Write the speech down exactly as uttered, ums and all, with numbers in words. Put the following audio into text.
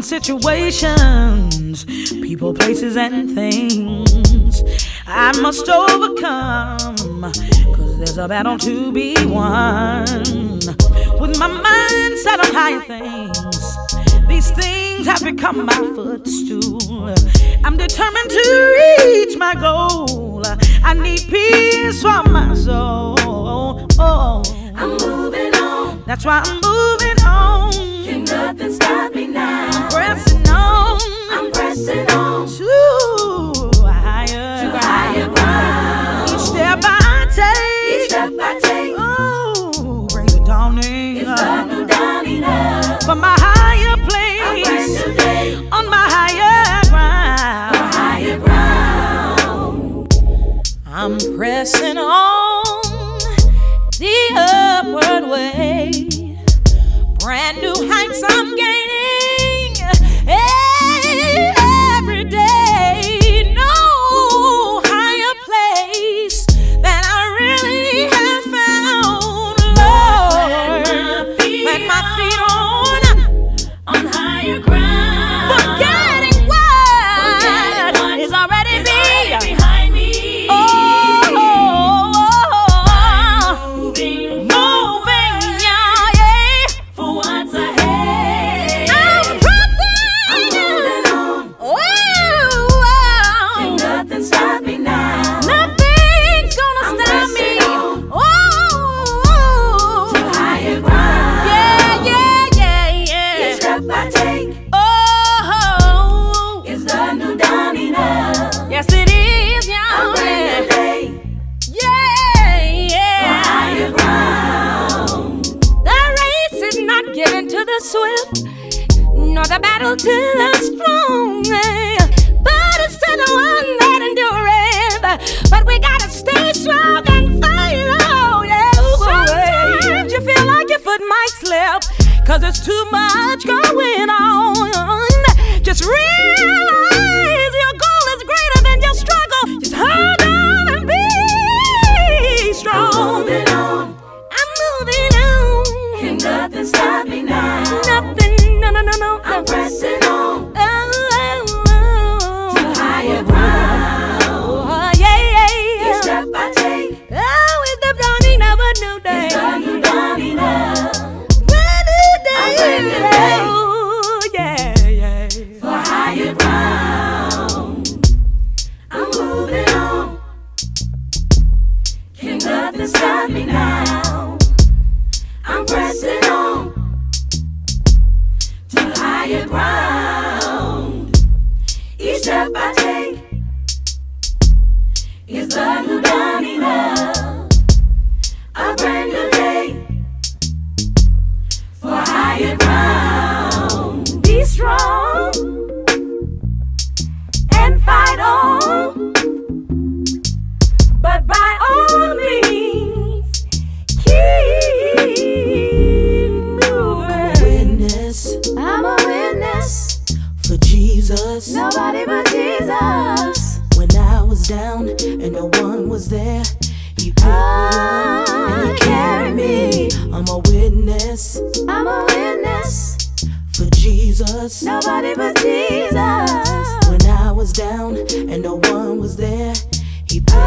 situations, people, places, and things I must overcome, cause there's a battle to be won. With my mind set on higher things, these things have become my footstool. I'm determined to reach my goal. I need peace for my soul. Oh, I'm moving on. That's why I'm moving on. Can nothing stop me now? I'm pressing on. I'm pressing on to higher, to higher ground. Each step I take, each step I take, oh, brings a dawning. It's a new dawning up for my higher place. A brand new day on my higher ground. For higher ground. I'm pressing on the upward way. Brand new heights I'm gaining every day. No higher place that I really have found. Lord, plant my feet on on higher ground. Forgetting what, Forgetting what is already, is be. already behind me. Oh, oh, oh, oh. moving, moving, yeah, yeah. For what's ahead. I'm pressing. I'm moving on. Oh, oh. Can nothing stop me now? Nothing's gonna I'm stop me. pressing on. Oh, To higher ground. yeah, yeah, yeah, yeah. Each step I take Oh, is the new dawning up. yes it is, A yeah, brand new day yeah, for yeah. higher ground. The race is not given to the swift, nor the battle to the strong, but it's to the one that endureth. But we gotta stay strong and fight on, yeah. Sometimes you feel like your foot might slip, cause there's too much going on. Just realize your goal is greater than your struggle. Just hold on and be I'm strong. moving on. I'm moving on. Can nothing stop me now? Nothing, no, no, no, no. I'm pressing on Oh, oh, to higher ground. oh, yeah, yeah, Each yeah. step I take Oh, it's the dawning of a new day. is the new dawning up. Brand new day. A brand new day. Oh, yeah, yeah. For higher ground. I'm moving on. Can nothing stop me now? I'm pressing on to higher ground. Each step I take is the new dawning up. A brand new day for higher ground. Be strong and fight on, but by all means keep moving. Witness I'm a witness, for Jesus. nobody but Jesus. When I was down and no one was there, He picked me up and He carried me. I'm a witness I'm a witness, for Jesus. nobody but Jesus. When I was down and no one was there, He picked